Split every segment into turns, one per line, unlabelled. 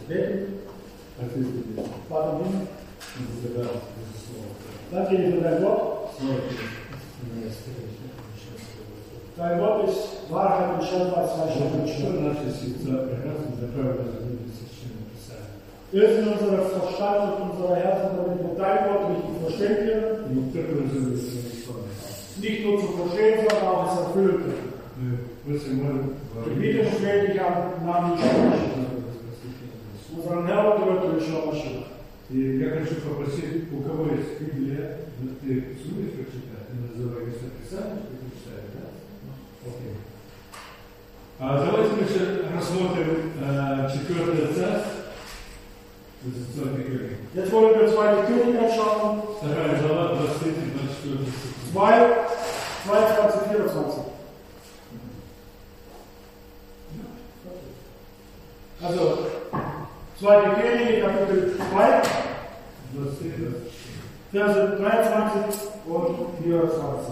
beten. Vater im Himmel, danke dir für dein Wort. Dein Wort ist Wahrheit und Schöpferzeichen. Öffne unsere Verstand und unsere Herzen, damit wir dein Wort richtig verstehen können. Nicht nur zu verstehen, sondern auch es erfüllen können. Ich bitte und fleh dich an, im Namen Jesu. Уnseren Herrn und Retter Ишуа Машиаха.
И я хочу попросить, у кого есть Библия, ты сумеешь прочитать, я называю Писание, что ты читаешь, да? Окей. Давайте мы еще рассмотрим 4 Царств, 20 книги.
Jetzt wollen wir 2. Könige anschauen.
2 глава, 23-24.
22, 24. Also, 2. Könige, Kapitel 2, Verse 23 und 24.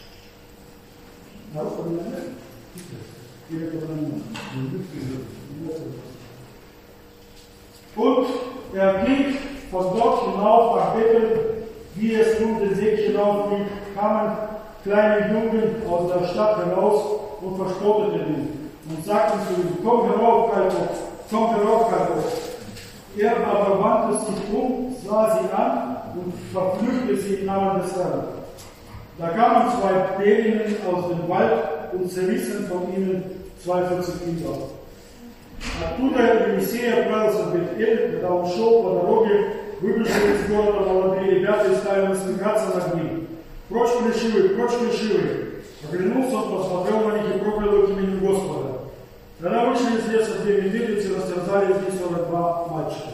Und er ging von dort hinauf nach Bethel, wie es nun den Weg hinauflief, kamen kleine Jungen aus der Stadt heraus und verspotteten ihn und sagten zu ihm: Komm herauf, Kalkow, komm herauf, Kalkow. Er aber wandte sich um, sah sie an und verfluchte sie im Namen des Herrn. Da kamen 2 Bärinnen aus dem Wald und zerrissen von ihnen 42 Kinder. Оттуда Елисей отправился в Бет-Эль, когда он шел по дороге, выбежали из города молодые ребята и стали насмехаться над ним. Прочь плешивые! Оглянулся он, посмотрел на них и проклял их именем Господа. Когда вышли из леса 2 медведицы, растерзали из них 42 мальчика.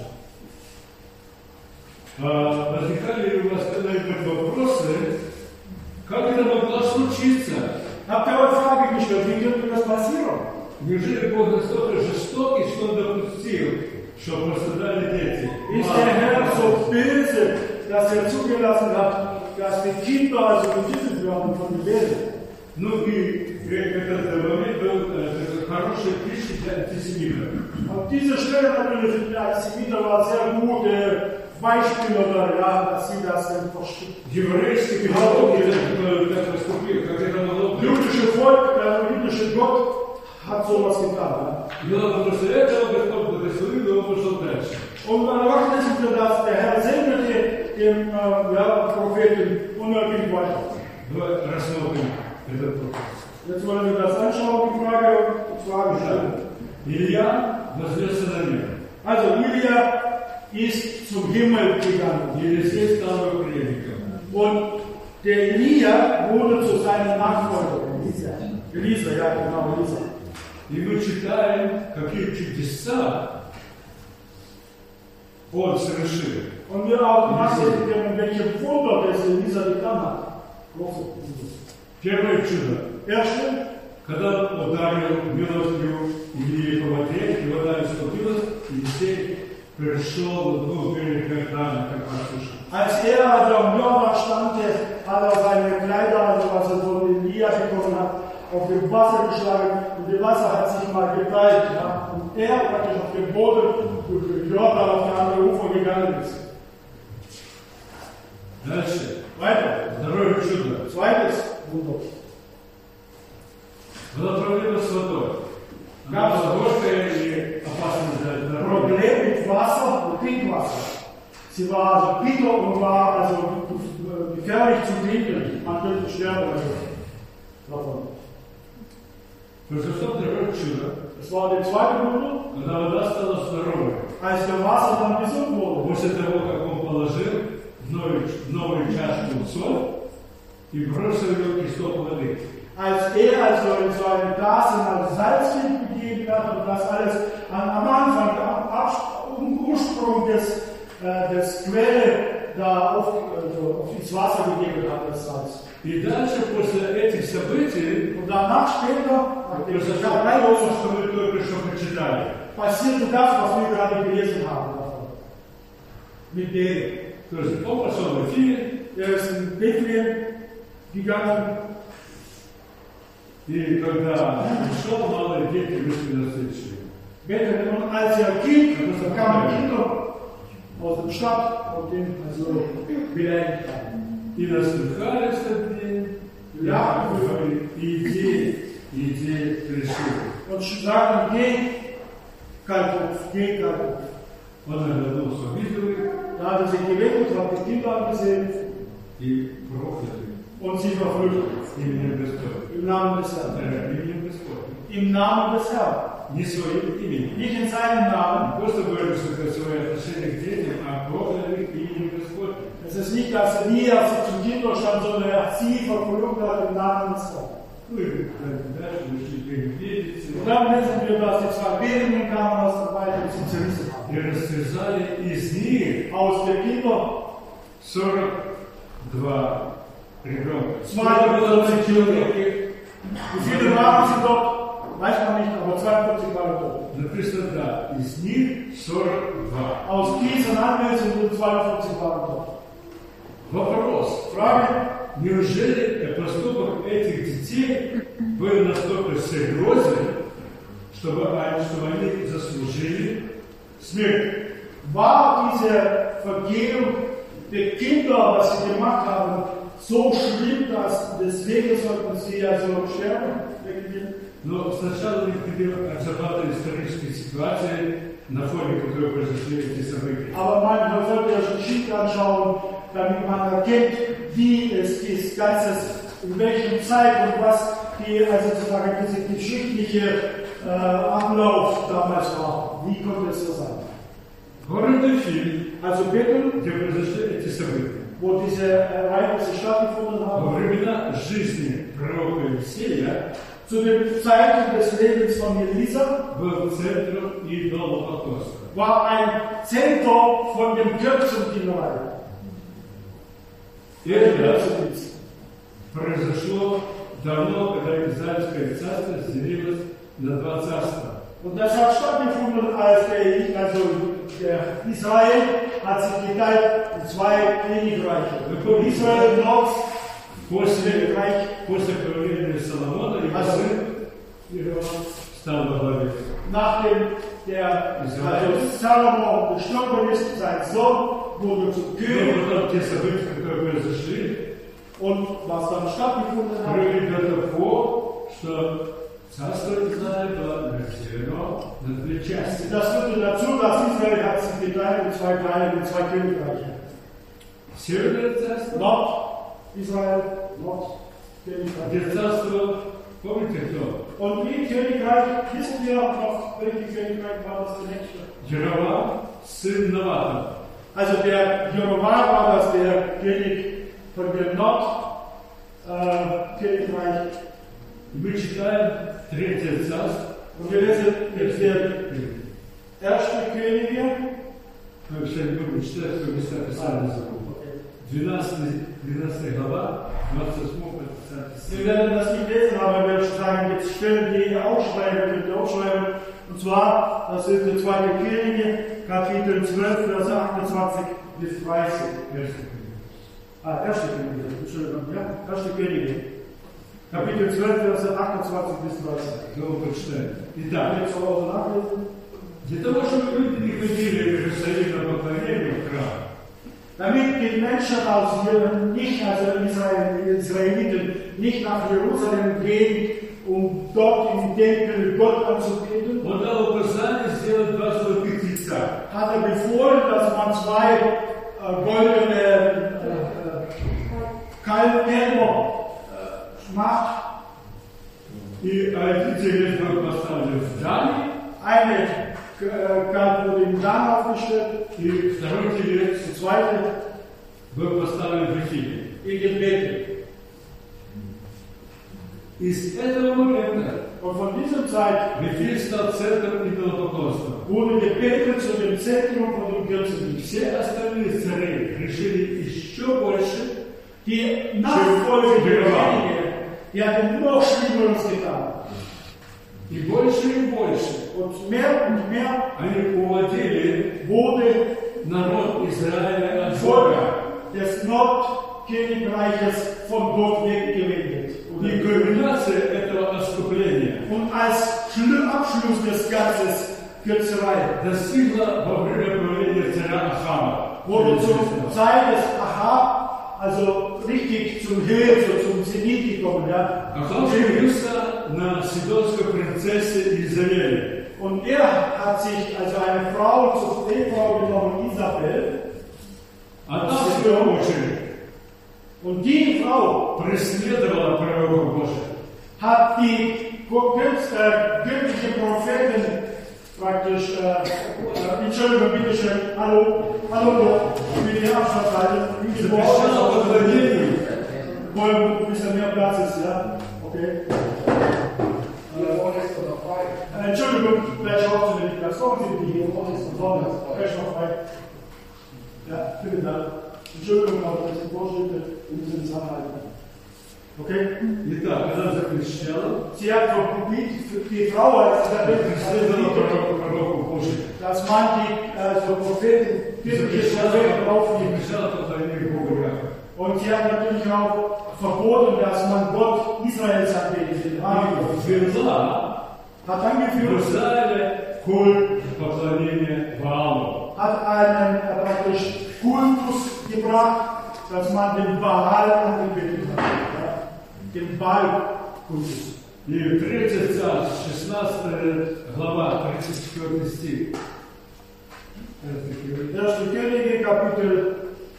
Возникали ли у вас когда-нибудь вопросы, как это могло случиться?
Habt ihr eure Frage gestellt, wie könnte das passieren?
Неужели Бог настолько жестокий, что Он допустил, чтобы пострадали дети?
Ist der Herr so böse, dass er zugelassen hat, dass die Kinder also getötet werden von den Bären?
Ну и этот момент был хорошей пищей для антисемитов.
Und diese Stelle natürlich für die Antisemiter war sehr gut Beispiel, oder ja, dass sie das verstehen.
Еврейский народ так поступил, как это могло быть.
Jüdische Volk, jüdische Gott hat sowas getan.
Но после этого Господь благословил, и он пошел дальше.
Und man erwartet, dass der Herr segnete den Propheten und er ging weiter.
Давай рассмотрим этот вопрос.
Jetzt wollen wir das anschauen, die Frage stellen.
Илья вознесся наверх.
Also Elia ist zum Himmel gegangen.
Елисей стал его преемником.
Und der Elia wurde zu seinem Nachfolger. Elisa, ja genau, Elisa.
И мы читаем, какие чудеса он совершил.
Und wir auch nachlesen können, welche Wunder das Elisa getan hat.
Первое чудо.
Erste,
когда он ударил милостью Илии по воде, и вода испарилась, Елисей пришел в двух берегах Иордана, как послушал.
als also am Jordan stand, hat er seine Kleider, also was er von Elia bekommen hat, auf dem Wasser geschlagen und das Wasser hat sich mal geteilt. Ja? Und er praktisch auf dem Boden durch den Jordan auf die andere Ufer gegangen ist.
Дальше.
Weiter.
Второе чудо.
Zweites Wunder.
Была проблема с водой. Она была горькая и опасна для здоровья.
Problem mit Wasser und Trinkwasser. Sie war also bitter und war also gefährlich zu trinken. Man könnte sterben davon.
Произошло второе чудо.
Das war der zweite Wunder.
Когда вода стала здоровой.
Als der Wasser dann gesund wurde.
После того, как он положил в новую чашку соль и бросил ее из стоп воды.
Als also in so einem Glas in Salz gegeben hat und das alles am Anfang, am Ursprung des Quelle da auf ins Wasser gegeben hat, das Salz.
И дальше, после этих событий,
und danach später,
что мы только что прочитали,
passierte das, was wir gerade gelesen haben. Mit denen.
То есть он пошел в Эфире,
er ist in Bethlehem gegangen.
И когда пришел, малые дети вышли на встречу.
Und als er ging, Da kamen Kinder aus der Stadt und den also beleidigt haben.
И насмехались над ним,
Ja,
идеи решили.
und sagen, geh, Kalkopf, geh, Kalkopf.
Он оглянулся, увидел их
Da hat er sich gewendet, hat die Kinder angesehen
и проклял их.
und sie verflucht.
Именем Господним.
Im Namen des Herrn.
Именем Господним.
Im Namen des Herrn.
Не своим именем.
Nicht in seinem Namen.
Просто говорили, что это свое отношение к детям, а прокляли их именем Господним.
Es ist nicht, dass er nie als sie zum Kinder stand, sondern er hat sie verflucht hat im Namen des Herrn.
Ну и дальше решили переведиться.
Und dann lesen wir, dass die zwei Betenden kamen aus der Weide und sie zerrissen haben.
И растерзали из них
Aus den Kindern
42 ребенка.
42 Kinder. Wie viele waren sie dort? Weiß man nicht, aber 42 waren dort.
Написано, да, из них 42.
Aus diesen Anwesenden 42 waren dort.
Вопрос.
Frage,
Неужели поступок этих детей был настолько серьезен, чтобы они заслужили смерть?
war diese Vergehung der Kinder, was sie gemacht haben, so schlimm, dass deswegen sollten sie also sterben?
Но сначала необходимо обсуждать исторические ситуации, на фоне которых произошли эти события.
Aber man sollte ja schon Geschichte anschauen, damit man erkennt, wie es ist, in welcher Zeit und was die, also sozusagen dieser geschichtliche Ablauf damals war. Wie konnte es so sein? Also Bethel,
где произошли эти события.
wo diese Ereignisse stattgefunden
Во
haben,
времена жизни пророка Елисея
zu den Zeiten des Lebens von Elisa,
был центром идолопоклонства.
war ein Zentrum von dem Götzendienerei.
Это произошло давно, когда Израильское царство разделилось на два царства.
Und das hat stattgefunden, als der Israel hat sich geteilt in zwei Königreiche. Israel Nord, Königreich.
После правления Соломона его
Also,
сын стал во главе.
nachdem der Salomo gestorben ist, sein Sohn wurde zum König.
Но потом те события, которые произошли,
Und was dann stattgefunden hat,
привели до того, что царство Израиля было разделено на две части.
das führte dazu, dass Israel hat sich geteilt in zwei Teile, in zwei Königreiche.
Северное царство,
Nord-Israel, Nord-Königreich.
где царство, помните кто?
Und im Königreich, wissen wir noch, welches Königreich war das der nächste?
Jerovam, сын Навата.
Also der Jerovam war das der König von dem Nordkönigreich.
Мы читаем Третье царство.
Und wir lesen jetzt der erste Könige.
Мы вообще не будем читать, что места Писания забыл. 12 глава, 28
Wir werden das nicht lesen, aber wir sagen jetzt Stellen, die ihr aufschreiben, könnt ihr aufschreiben. Und zwar, das sind die 2. Könige, Kapitel 12, Verse 28 bis 30. Erste Könige, Entschuldigung, ja, erste Könige. Kapitel 12, Verse 28 bis 30.
Кого прочитаем? Итак,
Jetzt zu Hause nachlesen.
для того, чтобы люди не ходили в Иерусалим на поклонение в храм,
Damit die Menschen aus nicht, also Israeliten, nicht nach Jerusalem gehen, um dort im Tempel Gott anzubeten,
он дал указание сделать два золотых тельца.
hat er befohlen, dass man 2 goldene Kälber macht.
И один телец был поставлен в Дане,
Eine Kalb wurde im Dan aufgestellt,
и второй телец
die zweite
был поставлен в Вифиле.
in den Bethel.
И с этого момента
Und von dieser Zeit
Вифиль стал центром идолопоклонства.
wurde der Bethel zu dem Zentrum von dem Götzendienst.
Все остальные цари решили еще больше,
Die Nachfolger der Könige, die hatten noch Schlimmeres getan.
и больше
Und mehr
они уводили
wurde
народ Израиля от
Volk
Бога.
des Nordkönigreiches von Gott weggewendet.
И кульминация этого оскупления
Und als Abschluss des Ganzen Kürzerei.
достигла во время правления царя Ахава.
Wurde zur Zeit des Ahab, also richtig zum Höhe, so zum Zenit gekommen. Ja.
Ахав женился на сидонской принцессе Изавеле.
Und er hat sich also eine Frau zur Ehefrau genommen, Isabel.
Она, в свою очередь,
Und die Frau
преследовала пророков Божьих.
hat die göttliche Propheten praktisch, Entschuldigung, bitte schön, hallo, mit der Abschlussseite, wie
Запрещала поклонению.
wo ein bisschen mehr Platz ist, ja? Okay. Entschuldigung, vielleicht schaut Sie nicht, das kommen Sie nicht hier, vorne, vielleicht noch frei. Ja, vielen Dank. Entschuldigung, aber das sind Vorschritte, wir müssen es anhalten. Okay?
Итак, она запрещала,
Sie hat verboten, die Frau hat
преследовала пророков Божьих.
dass man die also Propheten, biblische Propheten aufnimmt.
Запрещала поклонение Богу Яхве.
Und sie hat natürlich auch verboten, dass man Gott Israels anbetet.
Ввела
Hat
в
angeführt,
Израиле культ поклонения Ваалу.
hat einen praktisch Kultus gebracht, dass man den Baal angebetet hat. Ja? Den Baal-Kultus.
И 3 Царств, 16 глава, 34 стих.
1. Könige, Kapitel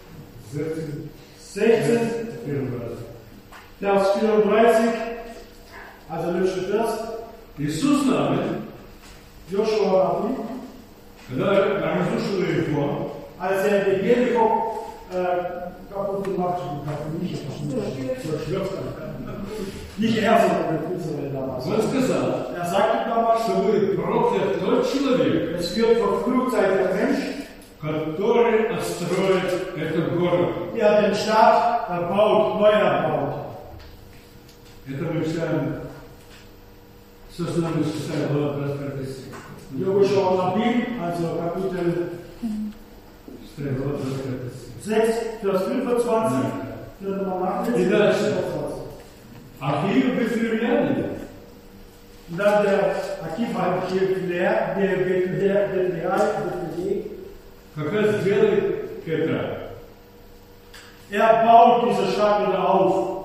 16, Vers 34, also letzter Vers.
Иисус нами,
Joshua Nabi,
когда разрушил Иерихон,
als die Jericho kaputt gemacht hat, nicht zerstört hat. Nicht er, sondern Israel damals.
он сказал,
Sagte damals,
что вы проклят тот человек,
es wird verflucht sein der Mensch,
который отстроит этот город.
der den Staat erbaut, neu erbaut.
Это мы читаем, собственно, мы читаем глава 25 стих.
Joshua Nabi, also Kapitel 6, Vers 25, wird man nachlesen.
И дальше. Ахив Бефлеемянин.
Und dann der Akiv hat der
Как раз делает это.
er baut diese Stadt wieder auf.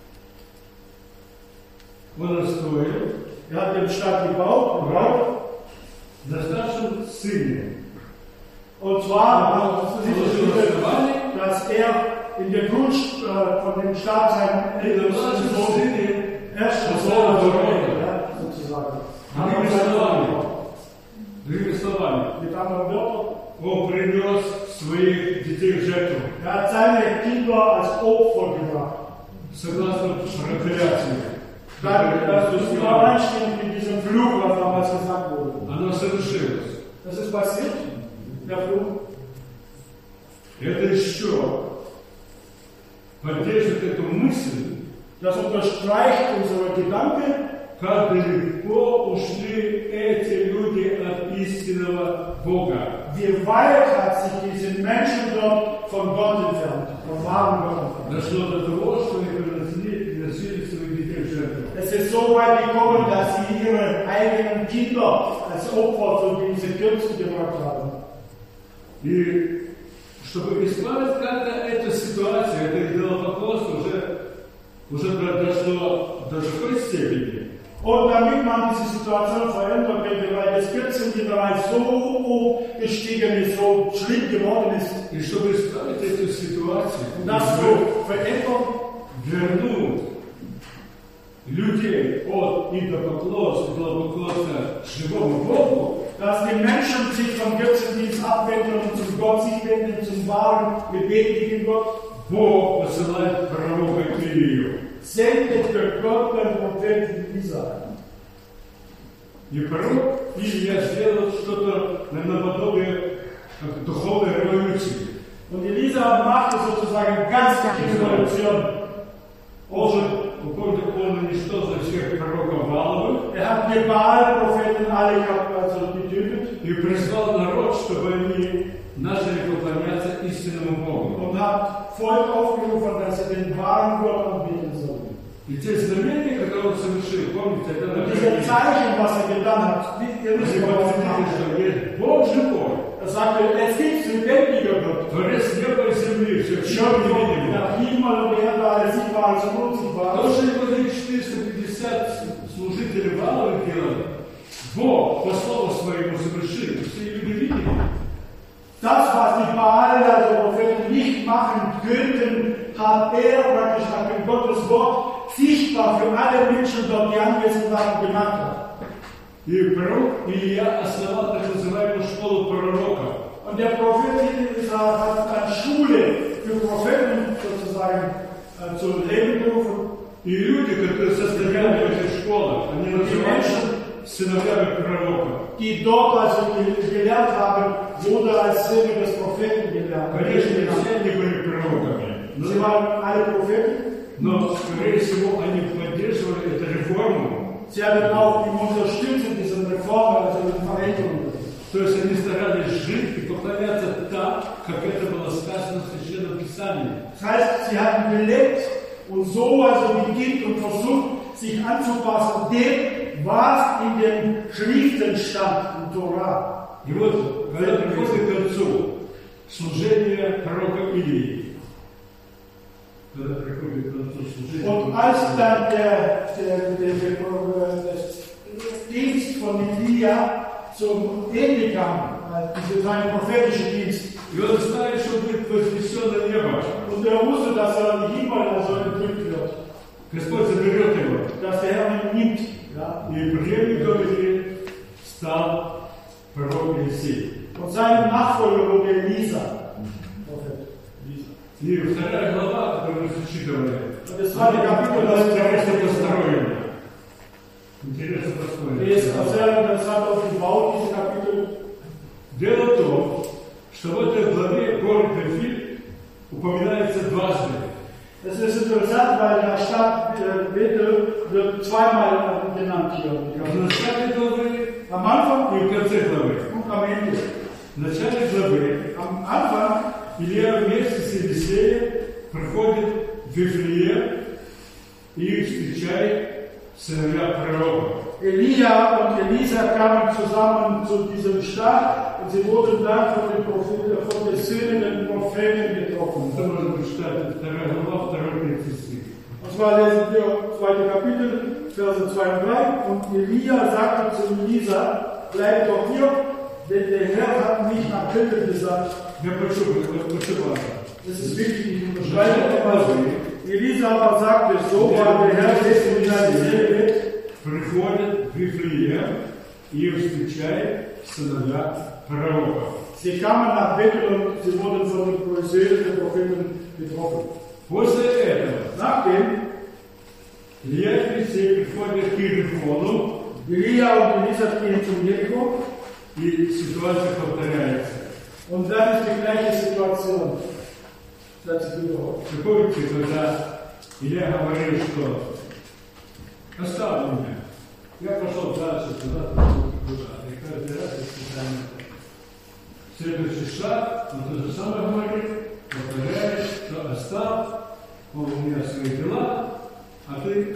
Он отстроил,
Er hat die Stadt gebaut,
достаточно сильный.
und zwar, dass er in der Grund von dem Staat seinen ältesten Sohn, ersten Sohn, sozusagen.
Другими словами,
Mit anderen Wörtern,
он принес своих детей в жертву.
er hat seine Kinder als Opfer gebracht.
Согласно прокляцию.
Das ist übereinstimmend mit diesem Fluch, was damals gesagt wurde.
Оно совершилось.
Das ist passiert, der Fluch.
Это еще поддерживает эту мысль,
Das unterstreicht unsere Gedanken,
как далеко ушли эти люди от истинного Бога.
wie weit hat sich diese Menschen dort von Gott entfernt, vom wahren Gott entfernt.
Дошло до того, что они приносили своих детей в жертву.
Es ist so weit gekommen, dass sie ihre eigenen Kinder als Opfer zu diesen Götzen gebracht haben.
И чтобы исправить как-то эту ситуацию, это идолопоклонство уже дошло до такой степени.
Und damit man diese Situation verändern könnte, weil das Götzengenerei so hoch gestiegen ist, so schlimm geworden ist,
И чтобы исправить эту ситуацию,
und das so verändern,
вернуть людей от идолопоклонства к живому Богу,
dass die Menschen sich vom Götzendienst abwenden und zum Gott sich wenden, zum wahren, lebendigen Gott,
Бог посылает пророка Илию.
sendet für Gott den Propheten Isaia.
И пророк Илия сделал что-то наподобие как духовной революции.
Und Elisa machte sozusagen geistliche Revolution.
Он уничтожил всех пророков Вааловых
hat die Baal-Propheten alle getötet
и призвал народ, чтобы они начали поклоняться истинному Богу.
und hat Volk aufgerufen, dass sie den wahren Gott anbeten sollen.
И те знамения, которые он совершил, помните, это
Und diese Zeichen, was getan hat, ihr wisst, was er gemacht hat.
есть Бог живой,
Er sagte, es gibt lebendiger Gott.
Творец неба и земли, все
Schöpfung
невидимое.
nach Himmel und Erde, alles sichtbar, alles unsichtbar.
То, что его 450 служителей Ваала делали, Бог по слову своему совершил, все люди видели.
Das, was die Baal, also Propheten, nicht machen könnten, hat er praktisch nach dem Gottes Wort sichtbar für alle Menschen dort, die anwesend waren, gemacht hat.
И пророк Илья основал так называемую школу пророка.
Und der Prophet Isaac hat eine Schule für Propheten sozusagen zu Leben gerufen.
И люди, которые состояли в этих школах, они называются сыновьями пророка.
Die dort also gelernt haben, wurde als Söhne des Propheten gelernt.
Конечно, не все они были пророками,
Sie waren alle Propheten.
но, скорее всего, они поддерживали эту реформу.
Sie haben auch ihm unterstützt in diesen Reformen, also in den Veränderungen.
То есть они старались жить и поклоняться так, как это было сказано в Священном Писании.
Das heißt, sie haben gelebt und so also gedient und versucht, sich anzupassen dem, was in den Schriften stand, in Torah.
И вот, когда приходит к концу служение пророка Илии, когда приходит к концу служение
Und als dann der Dienst von Elia zum Ende kam, sein prophetischer Dienst,
и он знает, что будет вознесено небо,
und er wusste, dass er in den Himmel also entrückt wird,
Господь заберет его.
dass der Herr ihn nimmt. Ja?
И преемником Илии стал пророк Елисей.
Und sein Nachfolger wurde Elisa.
И вторая глава, которую мы зачитывали,
Und das zweite Kapitel, das
интересно построено. Интересно построено.
ist sehr interessant aufgebaut, dieses Kapitel.
Дело в том, что в этой главе город Бethель упоминается дважды.
Es ist interessant, weil der Stadt Bethel wird zweimal genannt hier.
В начале главы
Am Anfang
и в конце главы.
und am Ende.
В начале главы
Am Anfang
Илья вместе с Елисеем приходит в Вифлеем и их встречает сыновья пророка.
Elia und Elisa kamen zusammen zu diesem Stadt und sie wurden dann von den Söhnen der Propheten getroffen.
Это можно прочитать, вторая глава, второй третий стих.
Das war der zweite Kapitel, Verse 2 und 3. Und Elia sagte zu Elisa, bleib doch hier, denn der Herr hat mich nach Bethel gesandt.
Я прошу вас.
Das ist wichtig, ich unterschreibe etwas. Elisa aber sagte, so war der Herr dessen in seine Seele.
Приходит в Вифлеем и встречает сыновья пророка.
Sie kamen nach Bethel und sie wurden von den Söhnen der Propheten getroffen.
После этого
Nachdem
Илья и Елисей приходят к Иерихону,
Elia und Elisa gehen zum Jericho
и ситуация повторяется.
und dann ist die gleiche Situation. Das ist wiederholt.
Вы помните, когда Илья говорил, что оставь меня, я пошел дальше, туда. И каждый раз я специально. Следующий шаг, он то же самое говорит, повторяет, что оставь, у меня свои дела, а ты.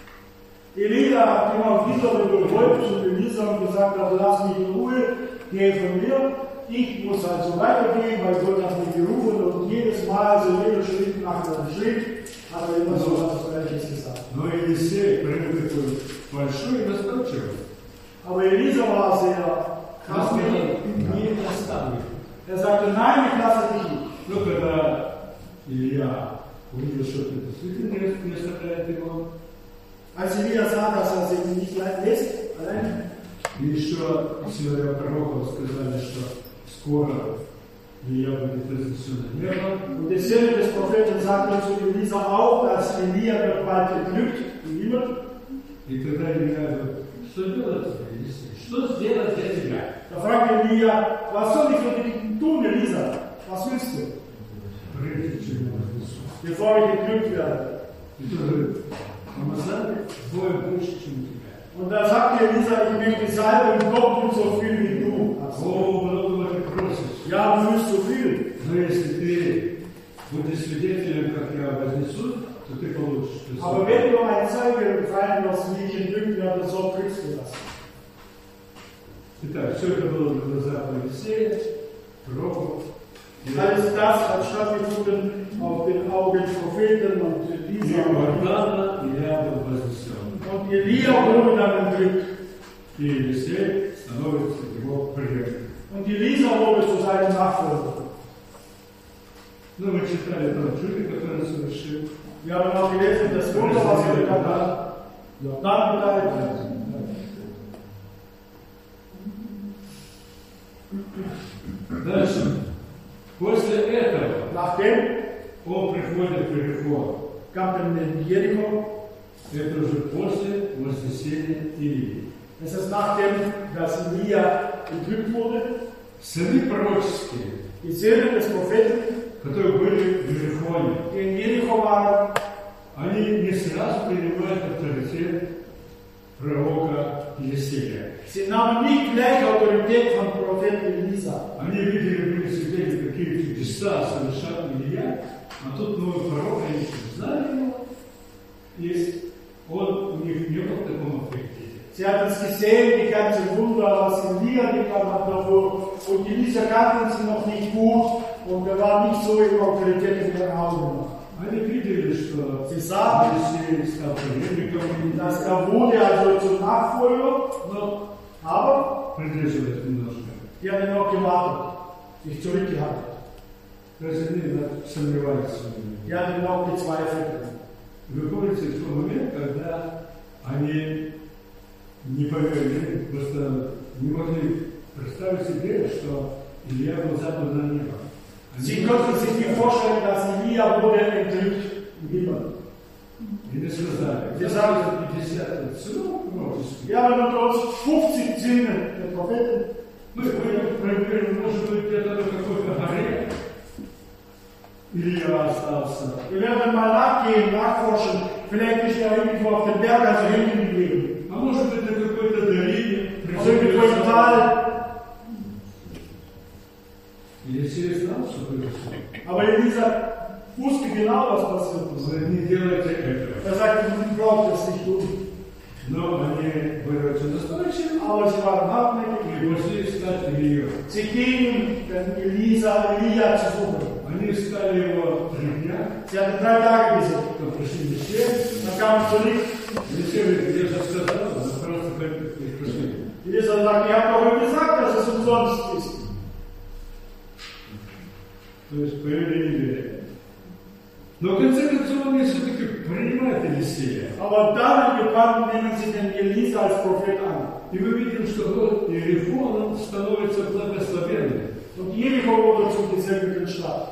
Elia hat immer wieder wiederholt zu Elisa und gesagt, also lass mich in Ruhe, geh von mir. Ich muss also weitergehen, weil Gott hat mich gerufen und jedes Mal, also jeder Schritt nach einem Schritt, hat er immer so etwas Gleiches gesagt.
Но Елисей принял такой большой и настойчивый.
Aber Elisa war sehr krass mit ihm.
Не оставлю.
Er sagte, nein, ich lasse dich nicht.
Но когда Илья увидел, что это действительно не оставляет его,
Als Elia sah, dass er sich nicht lässt, allein,
и еще сыновья пророков сказали, что скоро Илья будет вознесен на небо.
und die Söhne des Propheten sagten zu Elisa auch, dass Elia wird bald entrückt im Himmel.
И тогда Илья говорит, что делать тебе, Елисей? Что сделать для тебя?
Da fragte Elia, was soll ich für dich tun, Elisa? Was willst du?
Прежде чем я вознесу.
Bevor ich entrückt werde.
И тот говорит, помазали двое больше, чем у тебя.
Und da sagte Elisa, ich möchte salben doppelt so viel wie du hast.
О, много ты просишь.
Ja, du willst so viel.
Но если ты будешь свидетелем, как я вознесу то ты получишь.
Aber wenn du ein Zeuge fallen lässt, wie ich in Lügen oder so, kriegst du das.
Итак, все это было на глазах Моисея, пророков.
Alles das hat stattgefunden auf den Augen Propheten und Elisa. Und Elia wurde dann entrückt. Und Elisa wurde zu seinem Nachfolger. Wir haben auch gelesen, das Wunder, was er getan hat. Dann geteilt.
Дальше. После этого
Nachdem
он приходит в Иерихон.
kam dann in Jericho.
Это уже после вознесения Илии.
Es ist nachdem, dass Elia entrückt wurde.
Сыны пророческие,
Die Söhne des Propheten,
которые были в Иерихоне,
die in Jericho waren,
они не сразу принимают авторитет пророка Елисея.
sie nahmen nicht gleich Autorität von Propheten Elisa.
Они видели, были свидетели, какие чудеса совершал Илья, а тут новый пророк, они знали его, и он у них не был в таком авторитете.
Sie hatten es gesehen, die ganzen Wunder, was Elia getan hat davor, und Elisa kannten sie noch nicht gut, und er war nicht so in Autorität in ihren Augen.
Они видели, что
Sie sahen,
Елисей стал преемником,
dass er wurde also zum Nachfolger, aber
придерживаясь немножко.
die haben noch gewartet, sich zurückgehalten.
То есть они сомневались в нем.
Die hatten noch gezweifelt.
Вы помните в тот момент, когда они не поверили, просто не могли представить себе, что Илья был задан на небо.
Sie konnten sich nicht vorstellen, dass Elia wurde entrückt im Himmel.
И не сказали.
Wir sagen,
50 отцов пророческих.
wir haben unter uns 50 Söhne der Propheten.
Мы проверим, может быть, где-то на какой-то горе Илья остался.
Wir werden mal nachgehen, nachforschen. Vielleicht ist er irgendwo auf dem Berg also hängen geblieben.
А может быть, на какой-то долине
Oder irgendwo im Tal.
Елисей знал, что произошло.
Aber Elisa wusste genau, was passiert ist.
Вы не делайте этого.
Er sagte, du brauchst es nicht tun.
Но они были очень настойчивы
Aber sie waren hartnäckig.
и пошли искать Илью.
Sie gingen Elia zu suchen.
Они искали его 3 дня,
Sie hatten 3 Tage gesucht.
потом пришли Елисей.
Dann kamen sie zurück.
Елисей говорит, я же сказал, вы просто их пришли.
Elisa sagt, ihr habt doch gesagt, dass es umsonst ist.
То есть поверили не верили. Но в конце концов они все-таки принимают Елисея.
Aber dann gewandt nehmen sie den Elisa als Prophet an.
И мы видим, что город Иерихон становится благословенным.
Und Jericho wurde zum gesegneten Stadt.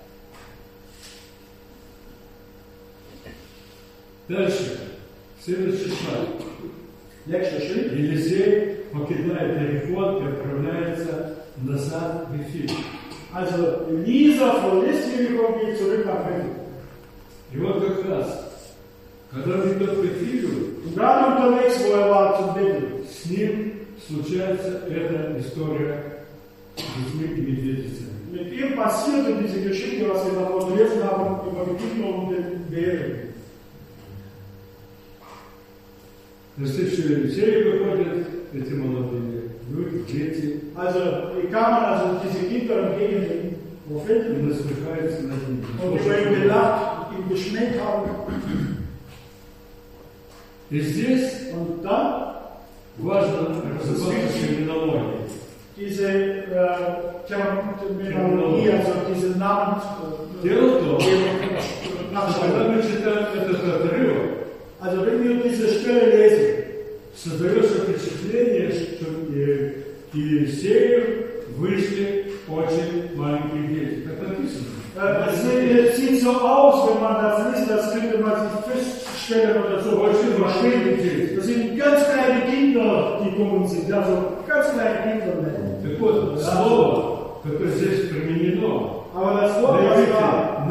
Дальше. Следующий шаг.
Nächster Schritt.
Елисей покидает Иерихон и отправляется назад в Вифиль.
Also Elisa verlässt Jericho und geht zurück nach Bethel.
И вот как раз, когда он идет к Вифилю,
Und gerade unterwegs, wo war zum Bethel,
с ним случается эта история с людьми и медведицами.
mit ihm passierte diese Geschichte, was wir davon gelesen haben, über die Kinder und den Bären.
На встречу Елисею выходят эти молодые люди, дети,
Also kamen also diese Kinder entgegen den
и
Propheten
насмехаются над ним.
und über ihn gelacht, ihn geschmäht haben.
И здесь
Und dann
важно разобраться с терминологией.
diese Terminologie, also diese Namen.
Дело в том, что когда мы читаем этот отрывок,
Also wenn wir diese Stelle lesen,
создается впечатление, что к Елисею вышли очень маленькие дети. Как написано.
es sieht so aus, wenn man das liest, das könnte man sich feststellen oder so.
Очень маленькие дети.
Das sind ganz kleine Kinder, die kommen sind, also ganz kleine Kinder.
Так вот, слово, которое здесь применено,
Aber das Wort, was da,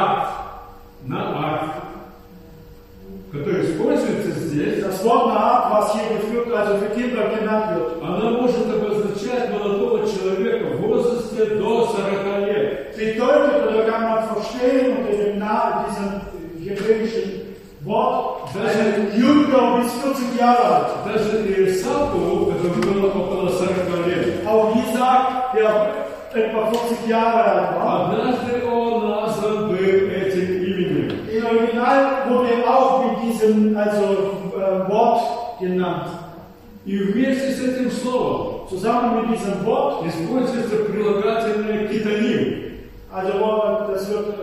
на акт, которое используется здесь,
das Wort Naat, was hier geführt, also für Kinder genannt wird,
она может обозначать молодого человека в возрасте до 40 лет.
bedeutet oder kann man verstehen unter dem Namen, diesem prophetischen Wort einen Jünger bis 40 Jahre alt.
Даже Исааку, это было около 40 лет.
Auch Isaac, der etwa 40 Jahre alt war.
Однажды он назван был этим именем.
Im Original wurde er auch mit diesem Wort genannt.
И вместе с этим словом
Zusammen mit diesem Wort
используется прилагательное «китаним».
Also das wird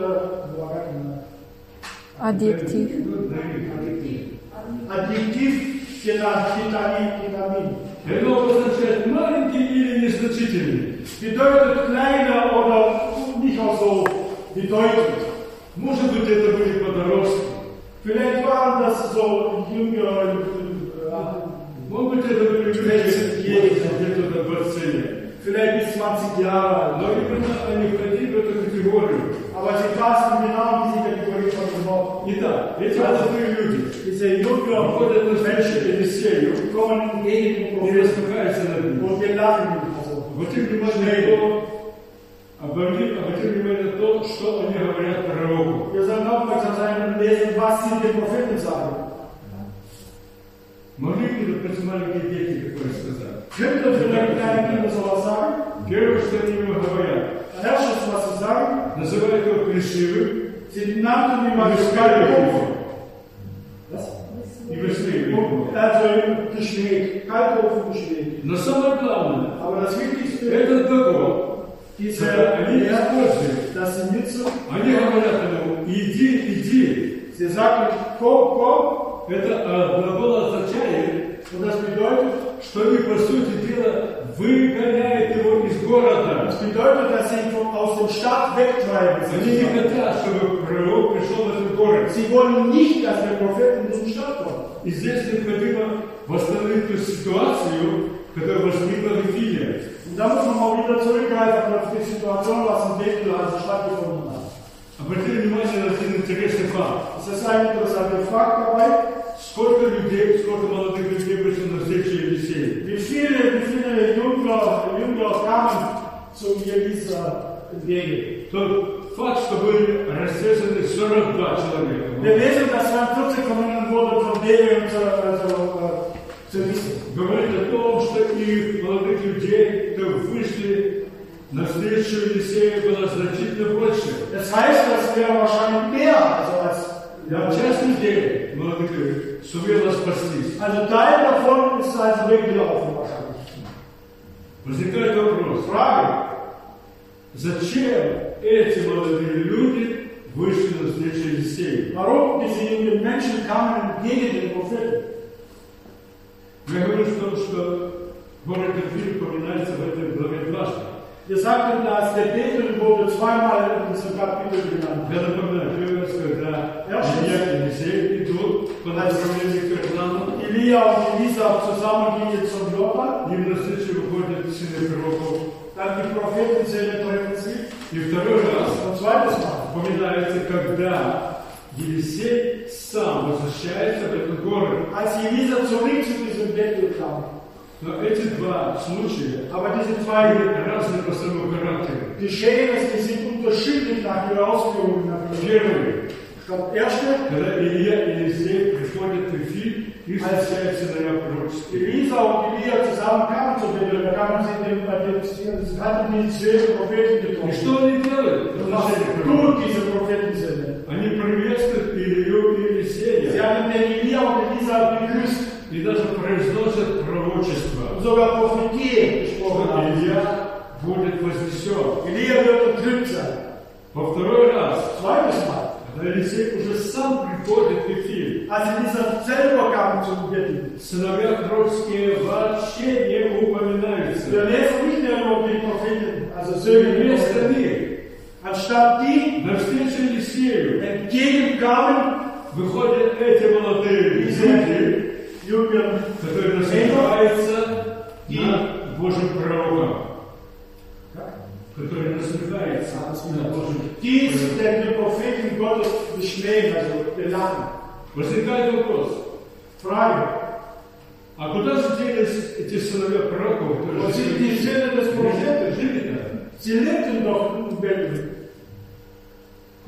Adjektiv.
Adjektiv genannt, Kitamin.
Это обозначает маленький или незначительный.
Bedeutet kleiner oder nicht auch so bedeutend.
Может быть, это были подростки.
Vielleicht waren das so jüngere,
Может быть, это были люди где-то до 20.
vielleicht bis 20 Jahre alt.
Но именно они входили в эту категорию.
Aber sie passen genau in diese Kategorie von dem Wort.
Итак, эти молодые люди
Diese Jünger
входят на встречу Елисею
kommen gegen den
и
Propheten
распекаются над ним.
und wir lachen ihn. Also,
Обратите внимание на то, что они говорят пророку.
wir sollen aufmerksam sein und lesen, was sie den Propheten sagen.
Могли бы, допустим, маленькие дети такое сказать?
Könnte vielleicht kleine Kinder sowas sagen?
Первое, что они ему говорят,
Erstes, was sie sagen,
называют его плешивым
sie nannten ihn mal
и
Kalkofen.
и высмеивают.
Also geschmäht, Kalkofen geschmäht.
Но самое главное,
Aber das Wichtigste,
этот глагол,
diese
они используют.
dass sie Nütze,
Они говорят ему, иди.
sie sagen, komm,
Это глагол означает,
und das bedeutet,
что они, по сути дела, выгоняют его из города.
das bedeutet, dass sie ihn aus dem Stadt wegtreiben.
Они не хотят, чтобы пророк пришел в этот город.
Sie wollen nicht, dass der Prophet in diesen Stadt kommt.
И здесь необходимо восстановить ту ситуацию, которая возникла в Вифиле.
Und da muss man mal wieder zurückgreifen auf die Situation, was in Bethel also stattgefunden hat.
Обратите внимание на один интересный факт.
Das ist ein interessanter Fakt dabei.
Сколько молодых людей пришли на встречу Елисея?
Wie viele Jünger kamen zu Elisa entgegen.
Тот факт, что были растерзаны 42 человека.
Wir lesen, dass 42 von ihnen wurden von Bethel zerrissen.
Говорит о том, что их молодых людей, кто вышли на встречу Елисея, было значительно больше.
Das heißt, dass wir wahrscheinlich mehr, als
Часть людей, молодых людей, сумела спастись.
Also Teil davon ist also weggelaufen wahrscheinlich.
Возникает вопрос.
Frage.
Зачем эти молодые люди вышли на встречу Елисею?
Warum diese jungen Menschen kamen gegen den Propheten?
Я говорю, что город Вифиль упоминается в этой главе дважды.
Wir sagten, dass der Bethel wurde zweimal in diesem Kapitel genannt.
Я напоминаю, первый раз, когда Илья и Елисей идут по направлению к Иордану,
Elia und Elisa zusammen gingen zum Jordan.
им навстречу выходят сыны пророков.
Dann die Propheten treffen sich.
И второй раз
Und zweites Mal.
упоминается, когда Елисей сам возвращается в этот город.
Als Elisa zurück zu diesem Bethel kam.
Но эти два случая
Aber diese zwei
разные по своему характеру.
Geschehnisse, die sind unterschiedlich nach ihrer Ausführung.
Первый,
Das erste,
когда Илья и Елисей приходят в Вифиль и встречаются на пророчестве.
Elisa und Elia zusammen kamen zu Bethel, da kamen sie hatten die 12 Propheten
И
getroffen.
что они делают?
Und was tun diese Propheten sind?
Они приветствуют Илью и Елисея
Sie haben den Elia und Elisa begrüßt
и даже произносят пророчество,
und sogar Prophetie
что
gesprochen.
Илья будет вознесен.
Elia wird entrückt sein.
Во второй раз,
Zweites Mal,
когда Елисей уже сам приходит в Вифиль,
als Elisa selber kam zum Bethel.
сыновья пророческие вообще не упоминаются.
Wir lesen nicht mehr über die Propheten, also Söhne der
Вместо
Propheten.
них
Anstatt die
навстречу Елисею
entgegenkamen,
выходят эти молодые люди,
Jünger,
которые насмехаются над Божьим пророком. Который насмехается над Божьим.
die den Propheten Gottes beschmähen, also belachen.
Возникает вопрос.
Frage,
А куда же делись эти сыновья пророков,
wo
которые
sind die Söhne des Propheten?
жили там?
Sie lebten doch in Bethel.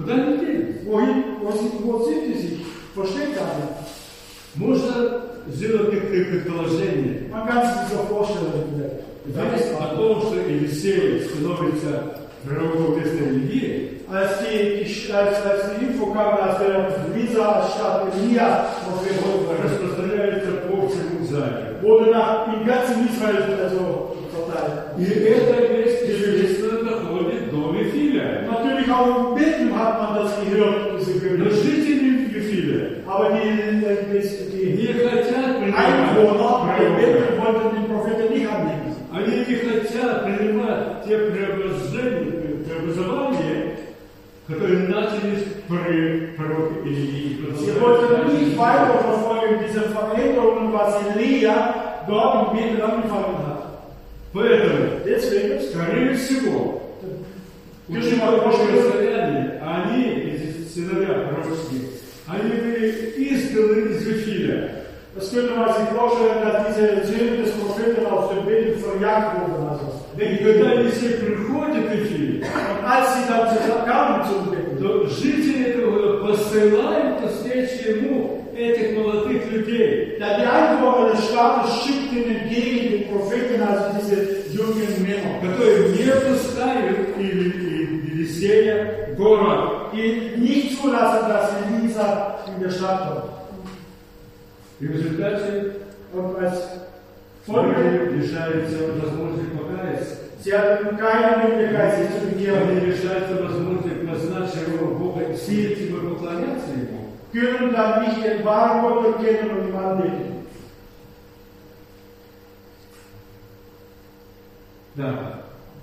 Куда они делись?
Wo sind die sich? Versteckt alle.
Можно сделать некоторые предположения.
Man kann sich das so vorstellen.
Весть о том, что Елисей становится пророком вместо Илии,
als die Info kam, dass der Elisa statt Elia
распространяется по всему Израилю.
wurde im ganzen Israel verteilt.
И эта весть, естественно, доходит до Вифиля.
Natürlich auch in Bethlehem hat man das gehört, diese
Но
Gerüchte.
жители Вифиля
Aber die
не хотят
Einwohner in
принимать
Bethlehem wollten den Propheten nicht annehmen.
Они не хотят принимать те преобразования, которые начались при пророке Илии.
Sie wollten nicht weiter verfolgen diese Veränderungen, was Elia dort in Bethlehem angefangen hat.
Поэтому,
Deswegen,
скорее всего, учитывая состояние, они, эти сыновья пророческие, они были изгнаны из Вифиля.
das könnte man sich vorstellen, dass diese Söhne des Propheten aus dem Bethlehem verjagt wurden.
И когда Елисей приходит в Вифиль,
Und als sie dann kamen zum Bethlehem,
то жители этого посылают навстречу ему этих молодых людей.
da die Einwohner des Staates schickten entgegen den Propheten, also diese jungen Männer,
Которые не пускают Елисея в город.
die nicht zulassen, dass Elisa in der Stadt kommt.
И в результате
Und als Folge,
люди лишаются возможности покаяться.
sie hatten keine Möglichkeit, sich zu bekehren,
Они лишаются возможности познать живого Бога и сеять и поклоняться Ему.
können dann nicht den wahren Gott erkennen und ihm anbeten.
Да.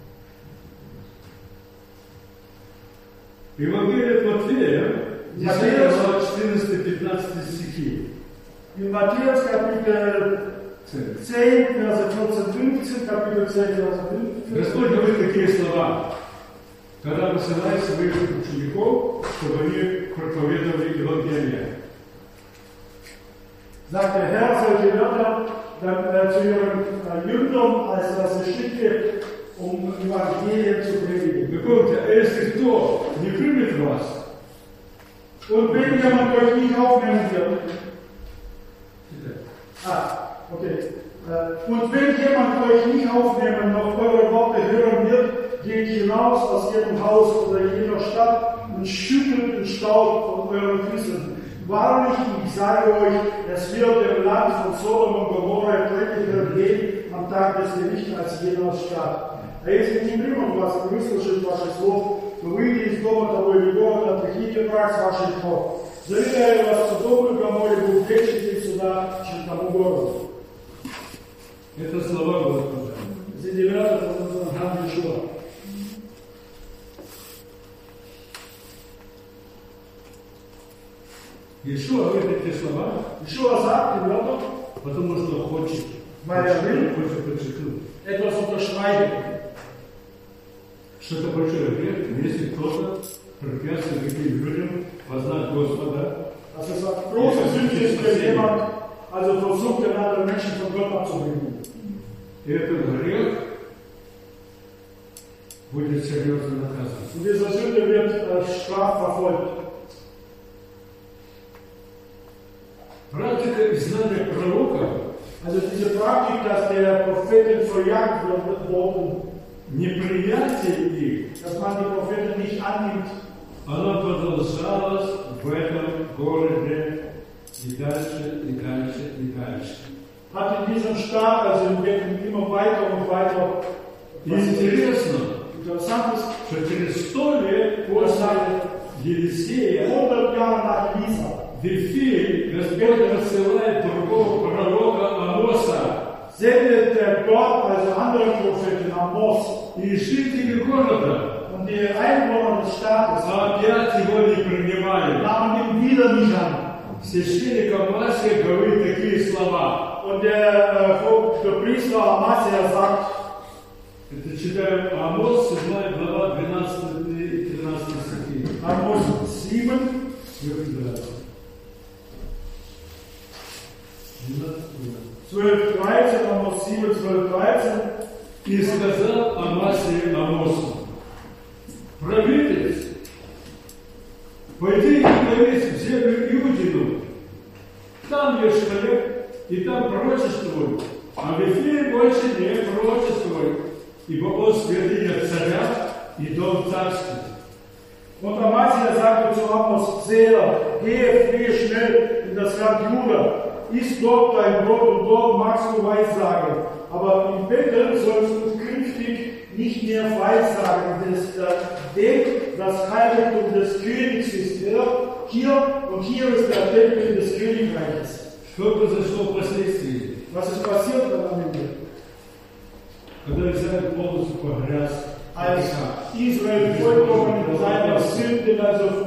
Евангелие от Матфея, 10 глава, 14-15 стихи.
In Matthäus Kapitel 10, Verse 14-15, Kapitel 10, Verse 15.
Господь говорит такие слова, когда посылает своих учеников, чтобы они проповедовали Евангелие.
Sagt der Herr solche Wörter dann, zu ihren Jüngern, als dass sie schicke, um Evangelien zu predigen.
Вы помните, а если кто не примет вас,
Und wenn jemand euch nicht aufnehmen wird, okay. Und wenn jemand euch nicht aufnehmen, noch eure Worte hören wird, geht hinaus aus jedem Haus oder jeder Stadt und schüttelt den Staub von euren Füßen. Wahrlich, ich sage euch, es wird im Land von Sodom und Gomorra deutlicher gehen am Tag des Gerichts als jener Stadt. А если не примут вас и не выслушают ваших слов, то выйдите из дома того или города, отряхните прах с ваших ног. Заверяю вас, Содому и Гоморре будут легче сюда, чем тому городу.
это слова Господа.
За 9 Herrn Jeschua.
Иешуа говорит эти слова,
Jeschua sagt die Wörter,
потому что хочет, хочет подчеркнуть.
etwas unterschreiben.
Что это большой грех, если кто-то препятствует таким людям познать Господа.
Also es sagt, große Sünde ist, wenn jemand also versucht, den anderen Menschen von Gott abzubringen.
И этот грех будет серьезно наказан.
Und dieser Sünde wird strafverfolgt.
Практика и знание пророка,
Also diese Praktik, dass der Propheten verjagt wurden,
неприятие их,
dass man die Propheten nicht annimmt,
оно продолжалось в этом городе и дальше, и дальше, и дальше.
hat in diesem Staat, also in Bethlehem, immer weiter und weiter.
И интересно,
Interessant ist,
что через 100 лет после Елисея
100 Jahre nach Elisa
Вифиль Господь рассылает другого пророка Амоса.
sendet der Gott, also andere Propheten, Amos.
И жители города
Und die Einwohner des Staates
опять его не принимают.
nahmen ihn wieder nicht an.
Священник Амасия говорит такие слова.
Und der Priester Amasia sagt,
Это читаем Амос, 7 глава, 12 и 13 стихи.
Amos 7, 12, 13, Amos 7, 12, 13.
И сказал Амасия Амосу: правитель Дом Царский.
Und Amasia sagte zu Amos, Seher, fliehe schnell in das Land Juda, iss dort dein Brot und dort magst du Weissagen. Aber in Bethel sollst du künftig nicht mehr Weissagen, denn das Heiligtum des Königs ist hier und hier ist der Tempel des Königreiches.
Что произошло впоследствии?
Was ist passiert dann am Ende?
Когда Израиль полностью погряз в
Als
грехах.
Israel vollkommen in seiner Sünde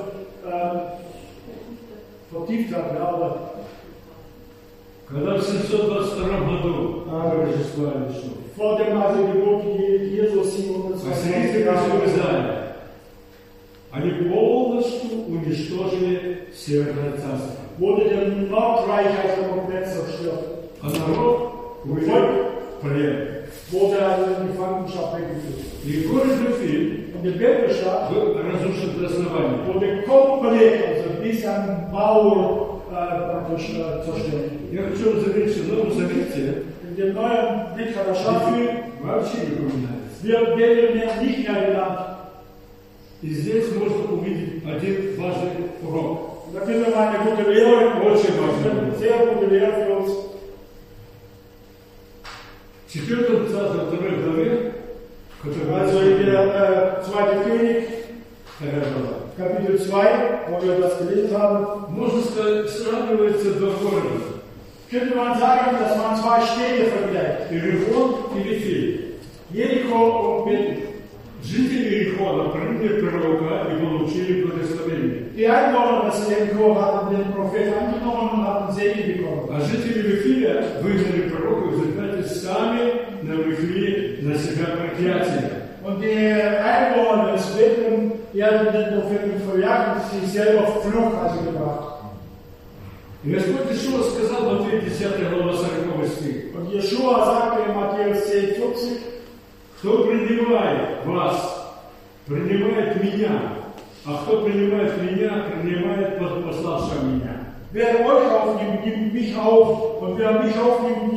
vertieft hat, ja, aber
Когда в 722 году Рождества пришло,
vor dem Gebot Jesus
ассирийцы
27
Израиля, они полностью уничтожили Северное царство.
wurde der Nordreich also komplett zerstört.
А народ увели в плен.
Wurde also in die Gefangenschaft weggeführt.
И город Вифиль
Und die Bettelstadt
был разрушен до основания.
wurde komplett, also bis an Mauer praktisch zerstört.
Я хочу заметить, что в Новом Завете
In dem neuen Literatur
Вифиль вообще не упоминается.
wird Bettel nicht mehr genannt.
И здесь можно увидеть один важный урок.
Da finden wir eine gute Lehre,
Очень важный урок.
sehr gute Lehre für uns.
В 4 главе, которая
Also in der 2. König,
вторая глава,
Kapitel 2, wo wir das gelesen haben,
можно сказать, сравнивается два города.
könnte man sagen, dass man zwei Städte vergleicht.
Иерихон и Вифиль.
Jericho und Bethel.
Жители Иерихона приняли пророка и получили благословение.
Die Einwohner des Jericho hatten den Propheten angenommen und hatten Segen bekommen.
А жители Вифиля выгнали пророка, в результате сами навлекли на себя проклятие.
Und die Einwohner des Bethel, die hatten den Propheten verjagt und sich selber Fluch gebracht.
И Господь Ишуа сказал в Матфея 10 глава 40 стих:
Und Jeschua sagte in Matthäus 10,40,
кто принимает вас, принимает меня, а кто принимает меня, принимает пославшего меня.
wer euch aufnimmt, nimmt mich auf. Und wer mich aufnimmt,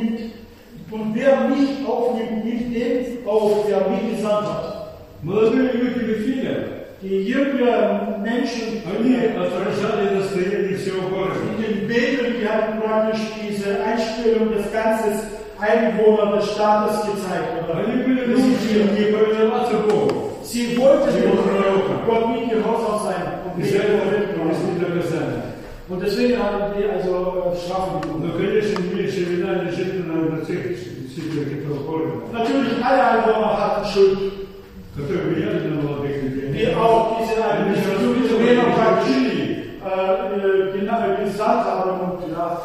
nimmt den auf, der mich gesandt hat.
Молодые люди Вифиля,
Die jüngeren Menschen,
они отражали настроение всего города.
in den Bethel, die hatten praktisch diese Einstellung des ganzen Einwohner des Staates gezeigt.
Они были научены не повиноваться Богу.
Sie wollten
Его пророка.
Gott nicht gehorsam sein.
И за это понесли наказание.
Und deswegen hatten die also Strafen bekommen.
Но, конечно, не меньше вина лежит на тех жителях этого города,
Natürlich alle Einwohner hatten Schuld.
которые влияли на молодых людей.
Die auch diese
Они же
Männer praktisch
разрушили.
gesagt haben und ja.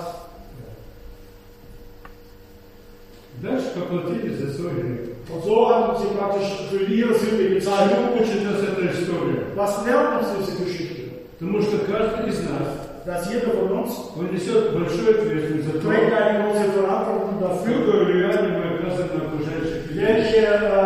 Дальше поплатили за свой грех.
Und so haben sie praktisch für ihre Sünde gezahlt.
Чему учит нас эта история?
Was lernt uns diese Geschichte?
Потому что каждый из нас,
Dass jeder von uns
он несет большую ответственность за то,
trägt eine große Verantwortung dafür,
какое влияние мы оказываем на окружающих людей.
welche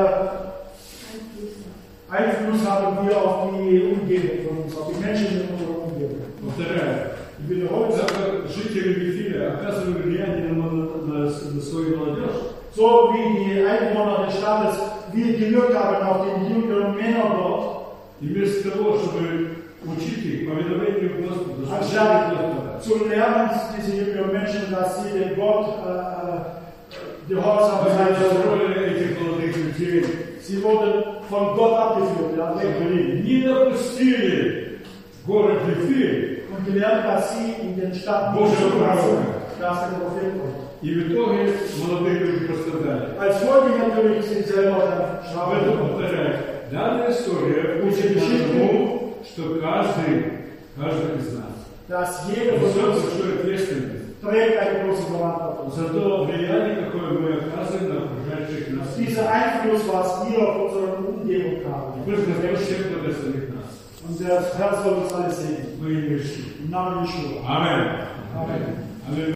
Einfluss haben wir auf die Umgebung von uns, auf die Menschen in unserer Umgebung.
Повторяю,
Ich wiederhole es.
так как жители Вифиля оказывают влияние на свою молодежь,
So wie die Einwohner des Staates wir gewirkt haben auf die jüngeren Männer dort,
и вместо того, чтобы учить их повиновению Господу,
anstatt
служению Господа,
zu lernen, diese jüngeren Menschen, dass sie dem Gott gehorsam sein
они
sollen.
настроили этих молодых людей,
Sie wurden von Gott abgeführt, ja,
чтобы они не допустили город Вифиль,
und gelernt, dass sie in den Stadt
Божьего
nicht
пророка.
dass der Prophet kommt.
И в итоге молодые люди пострадали.
Als Folge natürlich sind selber dann
Об
Strafe
этом
bekommen.
повторяю. Данная история учит нас тому, что каждый из нас
Dass jeder
несет
von uns
большую ответственность
trägt eine große Verantwortung.
за то влияние, какое мы оказываем на окружающих нас.
Dieser Einfluss, was wir auf unsere Umgebung haben.
Пусть Господь всех благословит нас.
Und der Herr soll uns alles segnen.
Во имя Иисуса.
Im Namen Jeschua.
Аминь.
Amen.
Аминь.